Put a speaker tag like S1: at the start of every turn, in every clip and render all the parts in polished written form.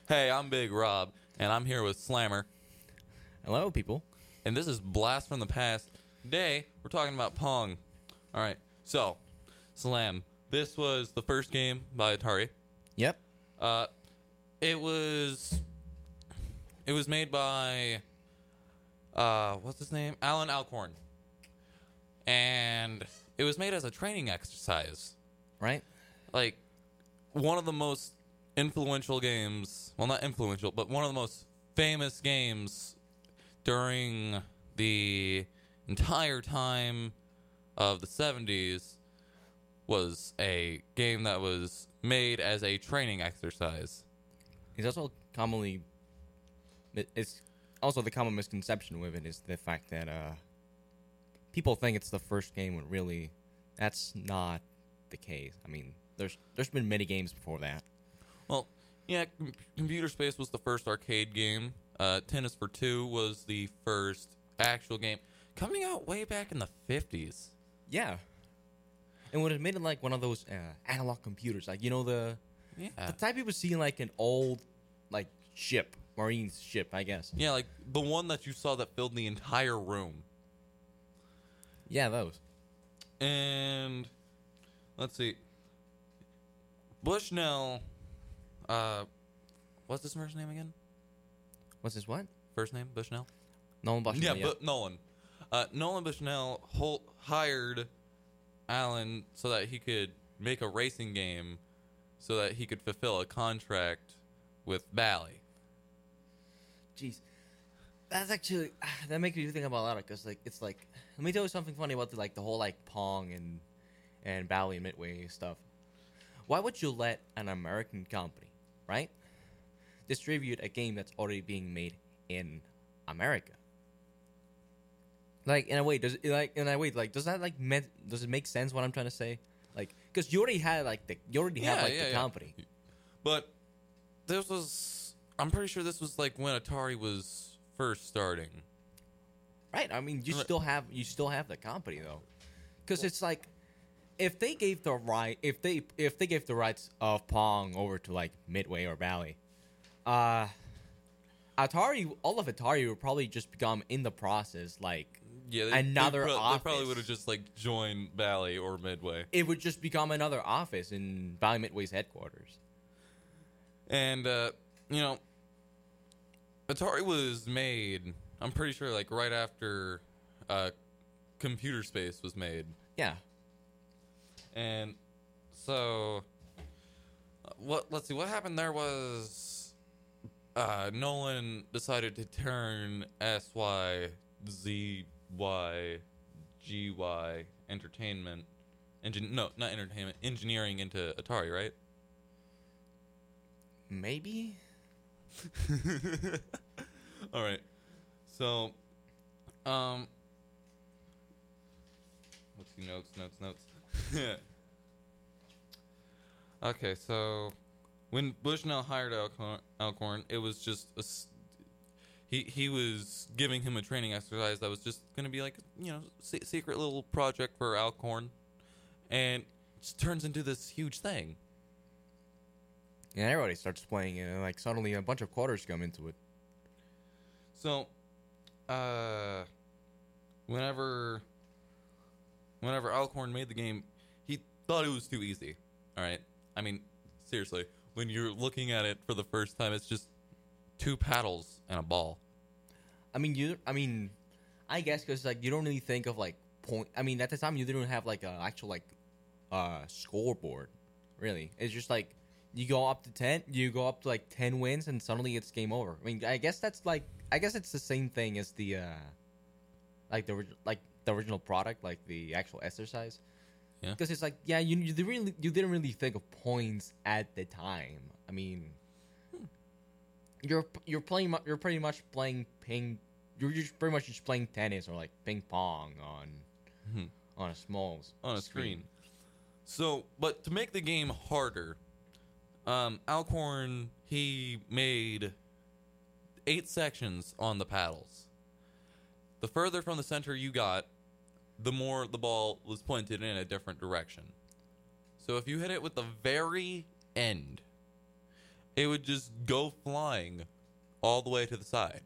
S1: Hey, I'm Big Rob, and I'm here with Slammer,
S2: Hello, people.
S1: and this is Blast from the Past. Today, we're talking about Pong. All right, so, Slam, this was the first game by Atari.
S2: Yep.
S1: Uh, it was made by, what's his name? Alan Alcorn. And it was made as a training exercise.
S2: Right?
S1: Like, one of the most influential games, well, not influential, but one of the most famous games during the entire time of the 70s was a game that was made as a training exercise.
S2: It's also the common misconception with it is the fact that people think it's the first game when really that's not the case. I mean, there's been many games before that.
S1: Well, yeah, Computer Space was the first arcade game. Tennis for Two was the first actual game, coming out way back in the 50s.
S2: Yeah. And when it made it like one of those analog computers, like the type you would see in like an old like ship, marine ship, I guess.
S1: Yeah, like the one that you saw that filled the entire room.
S2: Yeah, those.
S1: And let's see. Bushnell, what's his first name again?
S2: What's his what?
S1: First name, Bushnell?
S2: Nolan Bushnell.
S1: Yeah, but Nolan. Nolan Bushnell hired Alan so that he could make a racing game so that he could fulfill a contract with Bally.
S2: Jeez, that's actually that makes me think about a lot because it's like let me tell you something funny about the whole like Pong and Bally and Midway stuff. Why would you let an American company, right, distribute a game that's already being made in America? Like in a way, does it make sense what I'm trying to say? Like, because you already had the company.
S1: But I'm pretty sure this was like when Atari was first starting.
S2: Right. I mean, you still have the company though, because it's like if they gave the rights of Pong over to like Midway or Bally, all of Atari would probably just become in the process like another office.
S1: They probably would have just like joined Bally or Midway.
S2: It would just become another office in Bally Midway's headquarters.
S1: And Atari was made, I'm pretty sure, like right after Computer Space was made.
S2: Yeah.
S1: And so, let's see, what happened there was Nolan decided to turn SYZYGY Entertainment, not entertainment, engineering into Atari, right?
S2: Maybe.
S1: All right. So, let's see, notes. Okay, so when Bushnell hired Alcorn, it was just he was giving him a training exercise that was just going to be like secret little project for Alcorn, and it just turns into this huge thing.
S2: Yeah, everybody starts playing it, and like suddenly a bunch of quarters come into it.
S1: So, whenever Alcorn made the game, he thought it was too easy. All right, I mean, seriously, when you're looking at it for the first time, it's just two paddles and a ball.
S2: I guess because like you don't really think of like point. I mean, at the time you didn't have like a actual like scoreboard. Really, it's just like you go up to 10, you go up to like 10 wins, and suddenly it's game over. I mean, I guess it's the same thing as the the original product, like the actual exercise.
S1: Yeah.
S2: Because it's like you didn't really think of points at the time. I mean, you're pretty much playing ping. You're just pretty much just playing tennis or like ping pong on a
S1: screen. So, but to make the game harder, Alcorn, he made 8 sections on the paddles. The further from the center you got, the more the ball was pointed in a different direction. So if you hit it with the very end, it would just go flying all the way to the side.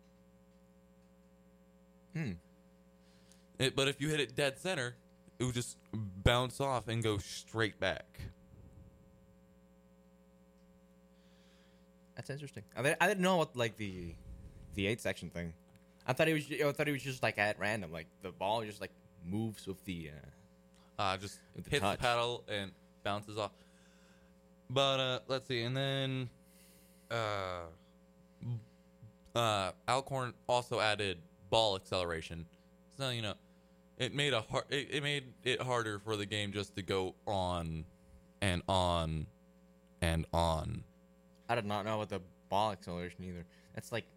S1: But if you hit it dead center, it would just bounce off and go straight back.
S2: That's interesting. I didn't know what like the 8-section thing. I thought it was just like at random, like the ball just like moves with the
S1: Just
S2: with the
S1: hits
S2: touch.
S1: the paddle and bounces off. But let's see, and then Alcorn also added ball acceleration. So it made it made it harder for the game just to go on and on and on.
S2: I did not know about the ball acceleration either. That's like,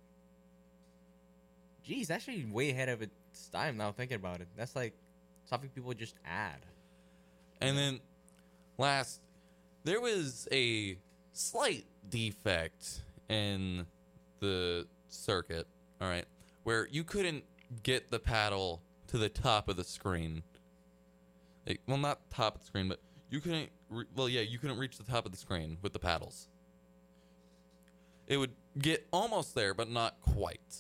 S2: geez, actually way ahead of its time now thinking about it. That's like something people just add.
S1: And then last, there was a slight defect in the circuit, all right, where you couldn't get the paddle to the top of the screen. Well, not top of the screen, but you couldn't. You couldn't reach the top of the screen with the paddles. It would get almost there, but not quite.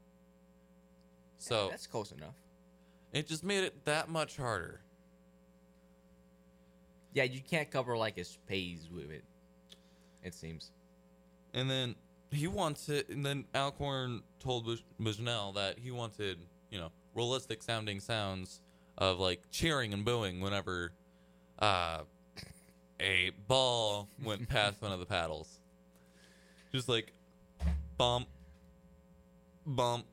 S1: So
S2: That's close enough.
S1: it just made it that much harder.
S2: Yeah, you can't cover like a space with it. It seems.
S1: And then and then Alcorn told Bushnell that he wanted, realistic sounding sounds of like cheering and booing whenever a ball went past one of the paddles. Just like bump, bump,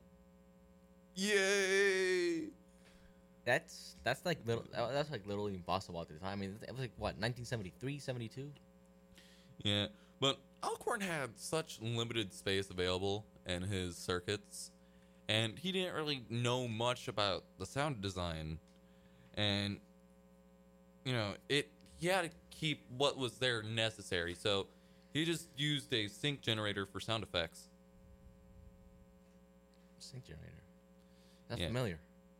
S1: yay!
S2: That's like literally impossible at the time. I mean, it was like what, 1973, 72?
S1: Yeah, but Alcorn had such limited space available in his circuits, and he didn't really know much about the sound design, and he had to keep what was there necessary, so he just used a sync generator for sound effects.
S2: Sync generator. That's
S1: Yeah.
S2: familiar.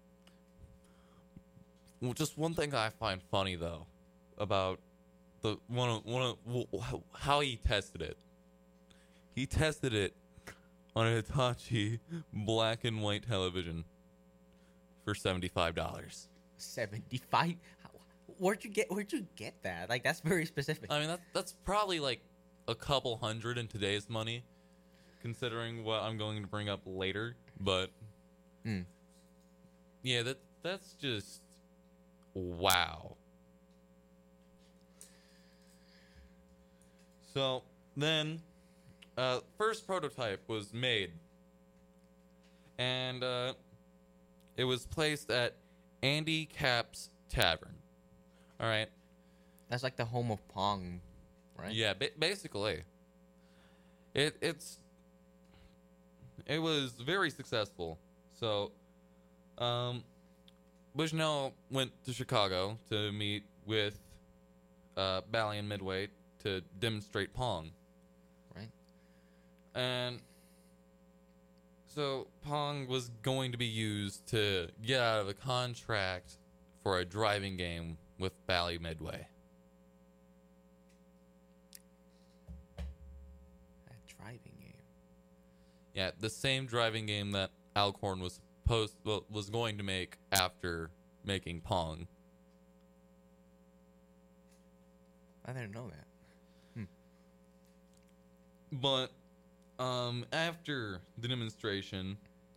S1: Well, just one thing I find funny though about how he tested it. He tested it on a Hitachi black and white television for $75.
S2: 75. Where'd you get that? Like, that's very specific.
S1: I mean, that's probably like a couple hundred in today's money, considering what I'm going to bring up later. But yeah, that's just wow. So then, first prototype was made, and it was placed at Andy Cap's Tavern. All right.
S2: That's like the home of Pong, right?
S1: Yeah, basically. It was very successful. So, Bushnell went to Chicago to meet with Bally and Midway to demonstrate Pong.
S2: Right.
S1: And so Pong was going to be used to get out of a contract for a driving game with Bally Midway.
S2: A driving game.
S1: Yeah, the same driving game that Alcorn was going to make after making Pong.
S2: I didn't know that.
S1: But after the demonstration,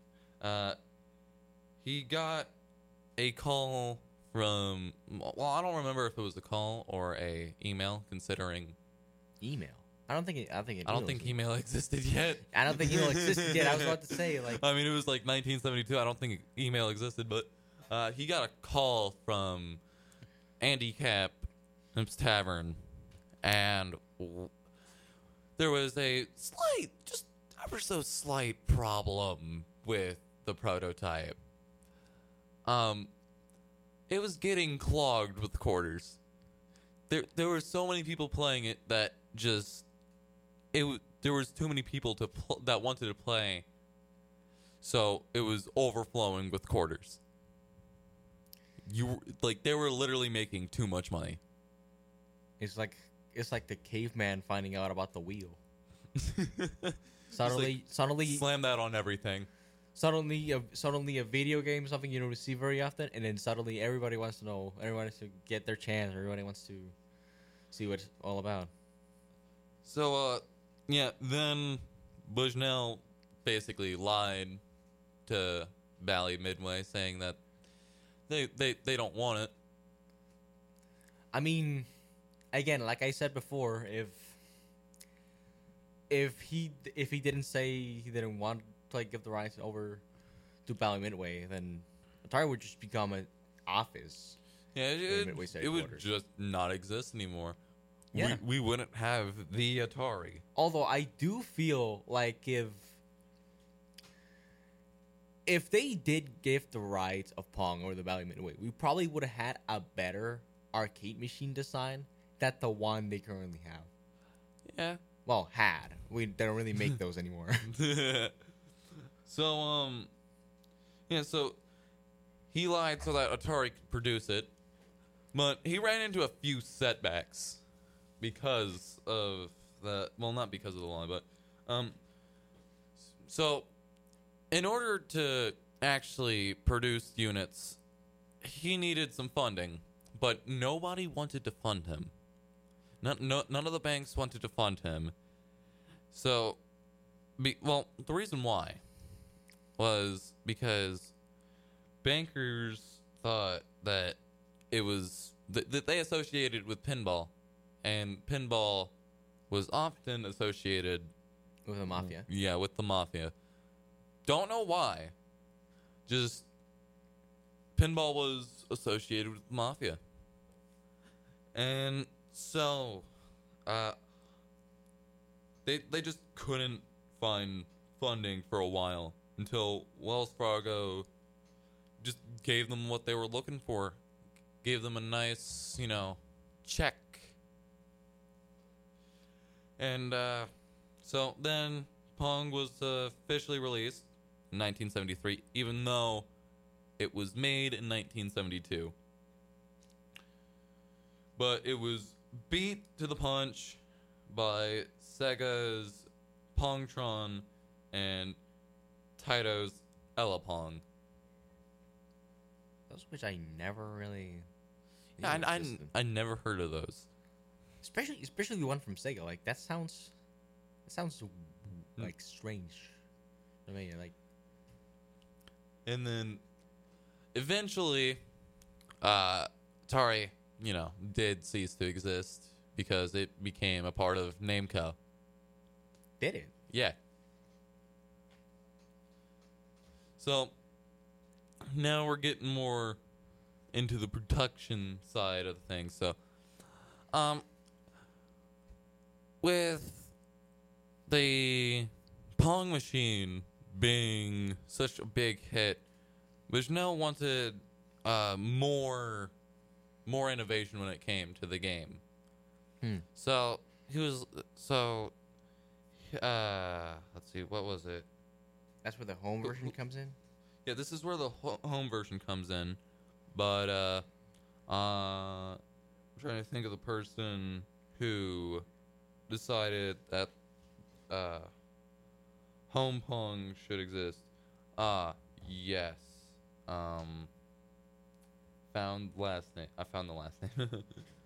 S1: he got a call from, well, I don't remember if it was a call or a email, considering
S2: Email. I don't think
S1: email existed yet.
S2: I don't think email existed yet. I was about to say, like,
S1: I mean, it was like 1972. I don't think email existed, but he got a call from Andy Cap's Tavern, and there was a just ever so slight problem with the prototype. It was getting clogged with quarters. There were so many people playing it that there was too many people that wanted to play, so it was overflowing with quarters. They were literally making too much money.
S2: it's like the caveman finding out about the wheel. Suddenly,
S1: Slam that on everything.
S2: suddenly a video game, something you don't see very often, and then suddenly everybody wants to know, everybody wants to get their chance, everybody wants to see what it's all about.
S1: So, yeah, then Bushnell basically lied to Bally Midway, saying that they don't want it.
S2: I mean, again, like I said before, if he didn't say he didn't want to like give the rights over to Bally Midway, then Atari would just become an office.
S1: Yeah, it would
S2: headquarters.
S1: just not exist anymore.
S2: Yeah.
S1: We wouldn't have the Atari.
S2: Although I do feel like if they did give the rights of Pong or the Bally Midway, we probably would have had a better arcade machine design than the one they currently have.
S1: Yeah.
S2: Well, had. They don't really make those anymore.
S1: So, yeah, so he lied so that Atari could produce it, but he ran into a few setbacks because of the, well, not because of the lie, but, so in order to actually produce units, he needed some funding, but nobody wanted to fund him. None of the banks wanted to fund him. So, well, the reason why was because bankers thought that it was that they associated with pinball, and pinball was often associated
S2: With the mafia.
S1: Yeah, with the mafia. Don't know why. Just pinball was associated with the mafia. And so they just couldn't find funding for a while until Wells Fargo just gave them what they were looking for. Gave them a nice, check. And so then Pong was officially released in 1973, even though it was made in 1972. But it was beat to the punch by Sega's Pongtron and Taito's Ella Pong.
S2: Those which I never really.
S1: Yeah, I never heard of those.
S2: Especially the one from Sega. Like that sounds like strange. I mean, like.
S1: And then eventually, Atari, did cease to exist because it became a part of Namco.
S2: Did it?
S1: Yeah. So now we're getting more into the production side of things. So, with the Pong machine being such a big hit, Bushnell wanted more innovation when it came to the game. So let's see, what was it?
S2: That's where the home version comes in.
S1: Yeah, this is where the home version comes in, but I'm trying to think of the person who decided that home Pong should exist. Yes. Found last name. I found the last name.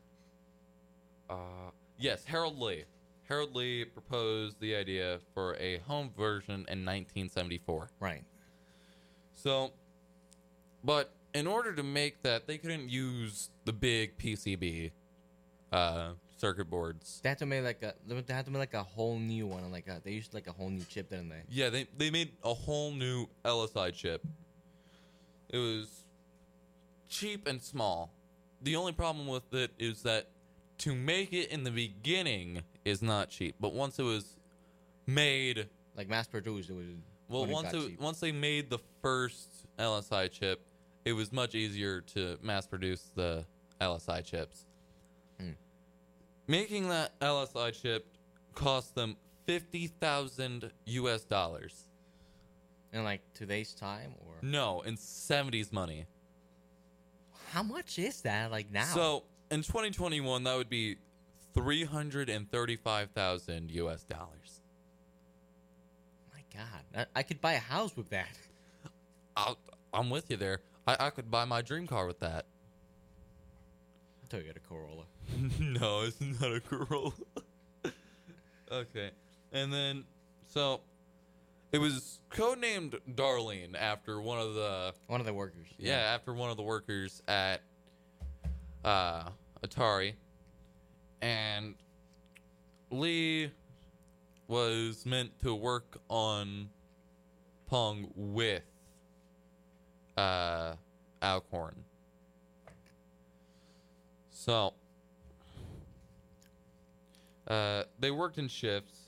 S1: Yes, Harold Lee. Harold Lee proposed the idea for a home version in 1974.
S2: Right.
S1: So, but in order to make that, they couldn't use the big PCB circuit boards.
S2: They had to make like a whole new one. They used like a whole new chip, didn't they?
S1: Yeah, they made a whole new LSI chip. It was cheap and small. The only problem with it is that to make it in the beginning is not cheap, but once it was made,
S2: like mass produced, it was.
S1: Well, once they made the first LSI chip, it was much easier to mass produce the LSI chips. Making that LSI chip cost them $50,000 US.
S2: In like today's time, or
S1: No, in 70s money.
S2: how much is that? Like now?
S1: So in 2021, that would be $335,000 US.
S2: God, I could buy a house with that.
S1: I'm with you there. I could buy my dream car with that.
S2: Toyota Corolla.
S1: No, it's not a Corolla. Okay. And then, so, it was codenamed Darlene after one of the
S2: workers.
S1: Yeah, after one of the workers at Atari. And Lee was meant to work on Pong with Alcorn. So, they worked in shifts,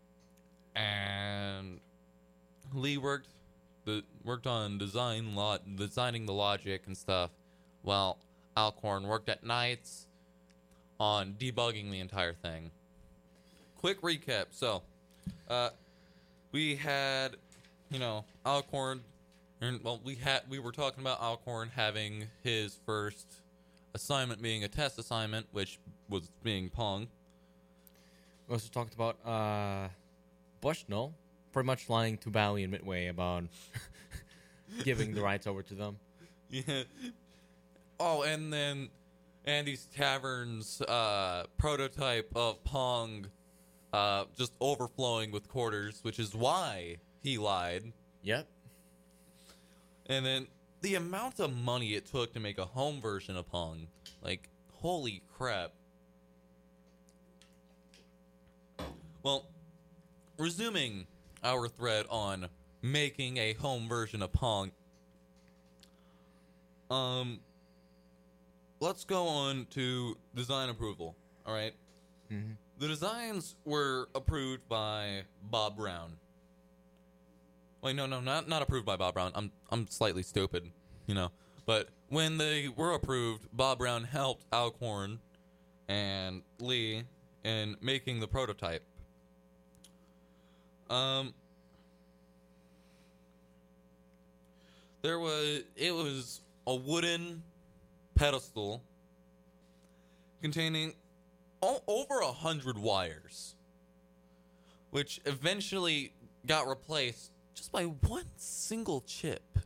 S1: and Lee worked on designing the logic and stuff, while Alcorn worked at nights on debugging the entire thing. Quick recap. So, we had, Alcorn, and we were talking about Alcorn having his first assignment being a test assignment, which was being Pong.
S2: We also talked about Bushnell pretty much lying to Bally and Midway about giving the rights over to them.
S1: Yeah. Oh, and then Andy's Tavern's prototype of Pong just overflowing with quarters, which is why he lied.
S2: Yep.
S1: And then the amount of money it took to make a home version of Pong, like, holy crap. Well, resuming our thread on making a home version of Pong, let's go on to design approval, all right?
S2: Mm-hmm.
S1: The designs were approved by Bob Brown. Wait, no, not approved by Bob Brown. I'm slightly stupid, But when they were approved, Bob Brown helped Alcorn and Lee in making the prototype. It was a wooden pedestal containing over 100 wires, which eventually got replaced just by one single chip.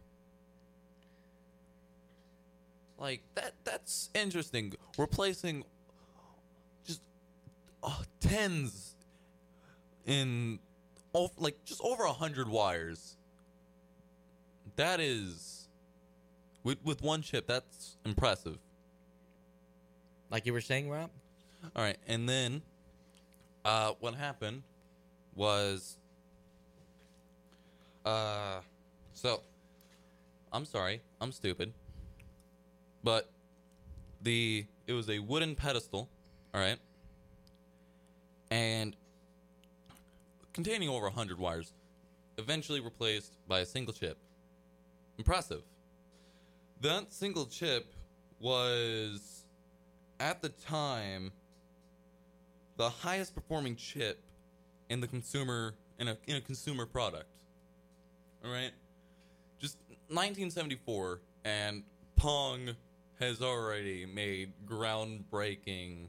S1: Like, that's interesting. Replacing just tens in just over 100 wires. That is, with one chip, that's impressive.
S2: Like you were saying, Rob?
S1: All right, and then what happened was, so, I'm sorry, I'm stupid, but it was a wooden pedestal, all right, and containing over 100 wires, eventually replaced by a single chip. Impressive. That single chip was, at the time, the highest performing chip in the consumer in a consumer product. All right, just 1974, and Pong has already made groundbreaking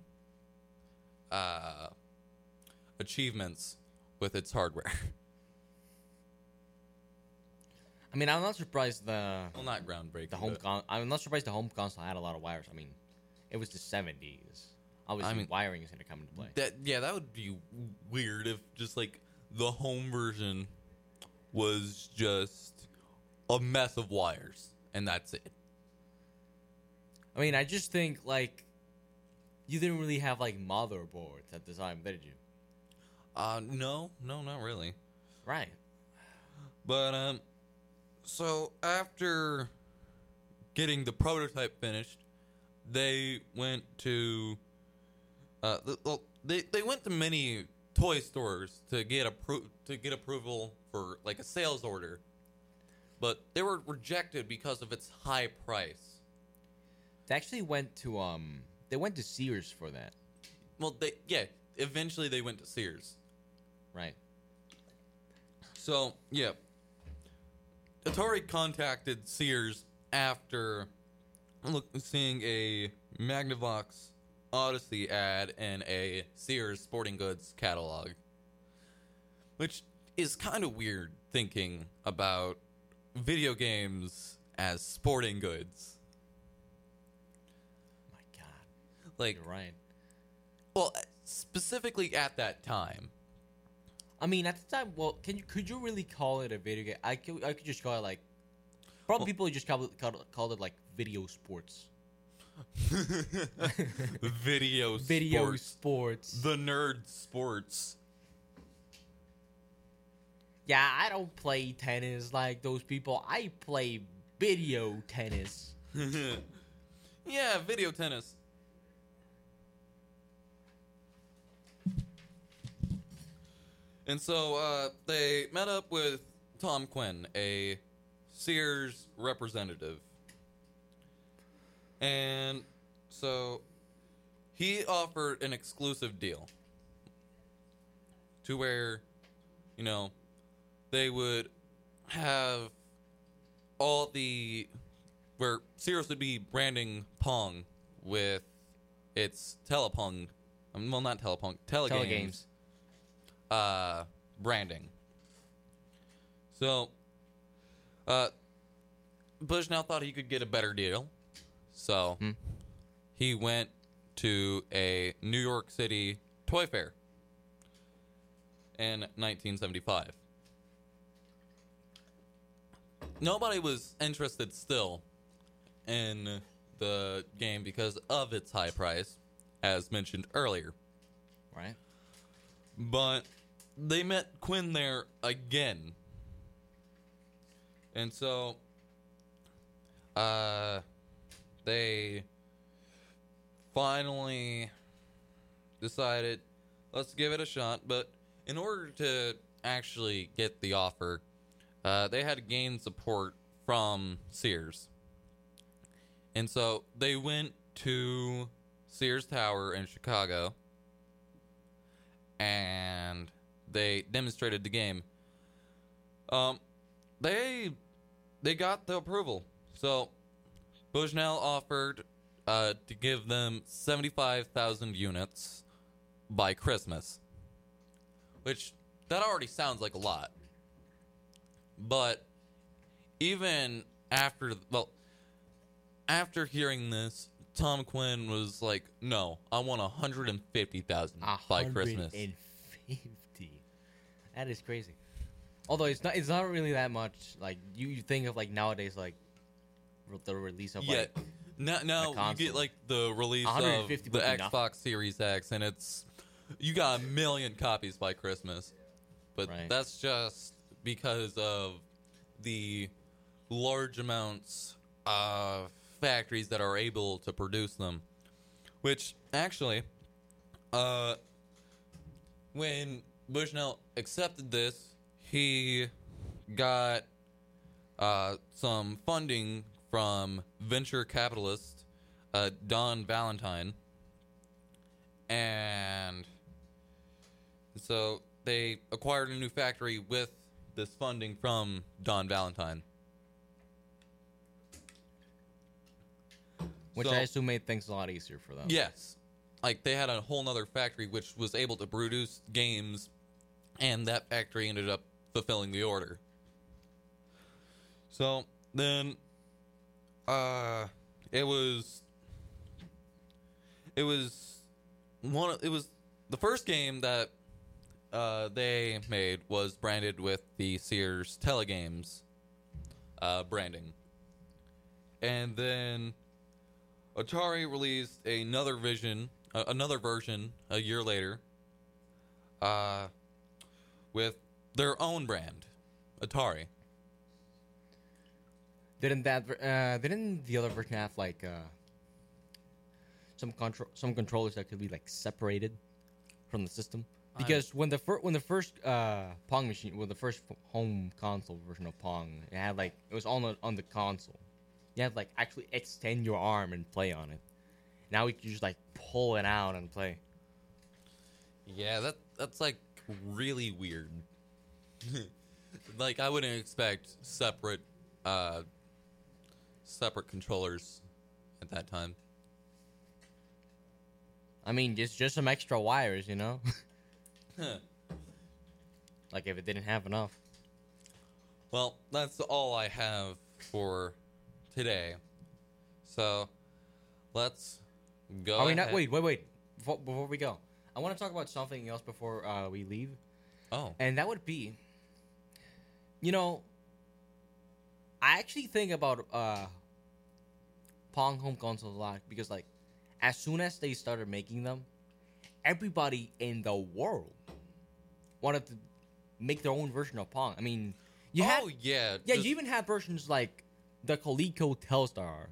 S1: achievements with its hardware.
S2: I mean, I'm not surprised
S1: Well, not groundbreaking.
S2: I'm not surprised the home console had a lot of wires. I mean, it was the 70s. Obviously, wiring is going to come into play.
S1: That would be weird if just like the home version was just a mess of wires and that's it.
S2: I mean, I just think like you didn't really have like motherboards at the time, did you?
S1: No, not really.
S2: Right.
S1: But so after getting the prototype finished, they went to they went to many toy stores to get approval for like a sales order, but they were rejected because of its high price.
S2: They actually went to Sears for that.
S1: Well, eventually they went to Sears.
S2: Right.
S1: So, yeah. Atari contacted Sears after seeing a Magnavox Odyssey ad in a Sears Sporting Goods catalog, which is kind of weird thinking about video games as sporting goods.
S2: My God,
S1: Like,
S2: you're right.
S1: well, specifically at that time.
S2: I mean, at the time, well, could you really call it a video game? I could just call it like, probably people just called it like video sports.
S1: Video
S2: Video
S1: sports.
S2: sports.
S1: The nerd sports.
S2: Yeah, I don't play tennis like those people. I play video tennis.
S1: Yeah, video tennis. And so they met up with Tom Quinn, a Sears representative. And so he offered an exclusive deal to where, you know, they would have all the, where Sears would be branding Pong with its Telepong, well, not Telepong, Telegames. Branding. So, Bushnell thought he could get a better deal. So, he went to a New York City toy fair in 1975. Nobody was interested still in the game because of its high price, as mentioned earlier.
S2: Right.
S1: But they met Quinn there again. And so they finally decided, let's give it a shot. But in order to actually get the offer, they had to gain support from Sears. And so they went to Sears Tower in Chicago and they demonstrated the game. They got the approval. So Bushnell offered to give them 75,000 units by Christmas, which that already sounds like a lot. But even after, after hearing this, Tom Quinn was like, "No, I want 150,000 by Christmas."
S2: 150. That is crazy. Although it's not really that much. Like you think of like nowadays, like the release of like
S1: now you get like the release of
S2: 150
S1: the
S2: would be
S1: Xbox Series X, and you got 1 million copies by Christmas. But
S2: Right.
S1: that's just because of the large amounts of factories that are able to produce them. Which actually, when Bushnell accepted this, he got some funding from venture capitalist Don Valentine, and so they acquired a new factory with this funding from Don Valentine.
S2: which
S1: So-
S2: I assume made things a lot easier for them.
S1: Yes. Like, they had a whole nother factory which was able to produce games, and that factory ended up fulfilling the order. So, then, it was the first game that they made was branded with the Sears Telegames branding. And then Atari released another version a year later with their own brand, Atari.
S2: Didn't the other version have like some controllers that could be like separated from the system? Because when the first Pong machine, the first home console version of Pong, it was on the console. You had to like actually extend your arm and play on it. Now we can just like pull it out and play.
S1: Yeah, that's like really weird. Like, I wouldn't expect separate controllers at that time.
S2: I mean, just some extra wires, you know?
S1: Huh.
S2: Like if it didn't have enough.
S1: Well, that's all I have for today. So, let's go.
S2: Are we not?
S1: ahead-
S2: Wait. Before we go, I want to talk about something else before we leave,
S1: Oh,
S2: and that would be, I actually think about Pong home consoles a lot because, like, as soon as they started making them, everybody in the world wanted to make their own version of Pong. I mean,
S1: yeah.
S2: yeah,
S1: just-
S2: you even had versions like the Coleco Telstar,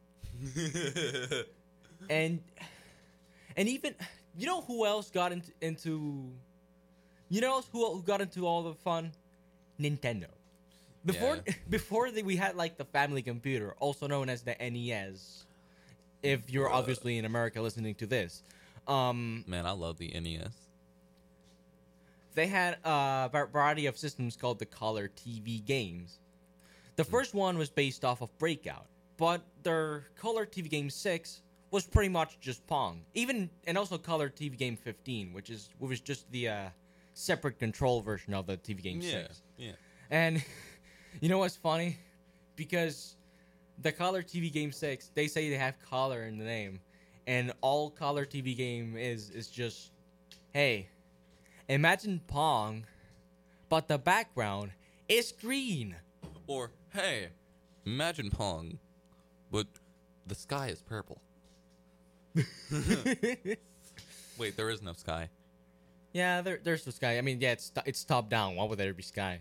S2: and even who else got into who got into all the fun? Nintendo. Before we had like the family computer, also known as the NES. If you're obviously in America listening to this,
S1: Man, I love the NES.
S2: they had a variety of systems called the Color TV games. The first one was based off of Breakout, but their Color TV Game 6 was pretty much just Pong. And also Color TV Game 15, which was just the separate control version of the TV Game 6.
S1: Yeah.
S2: And you know what's funny? Because the Color TV Game 6, they say they have color in the name. And all Color TV Game is just, hey, imagine Pong, but the background is green.
S1: Or, hey, imagine Pong, but the sky is purple. Wait, there is no sky.
S2: Yeah, there's the sky. I mean, yeah, it's top down. Why would there be sky?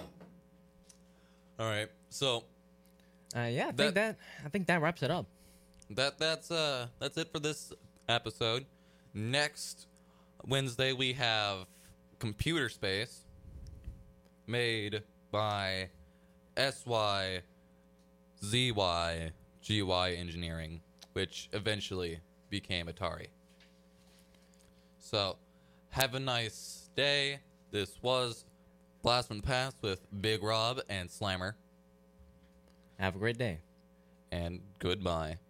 S1: All right, so
S2: I think that wraps it up.
S1: that's it for this episode. Next Wednesday we have Computer Space, made by SYZYGY Engineering, which eventually became Atari. So, have a nice day. This was Blast from the Past with Big Rob and Slammer.
S2: Have a great day.
S1: And goodbye.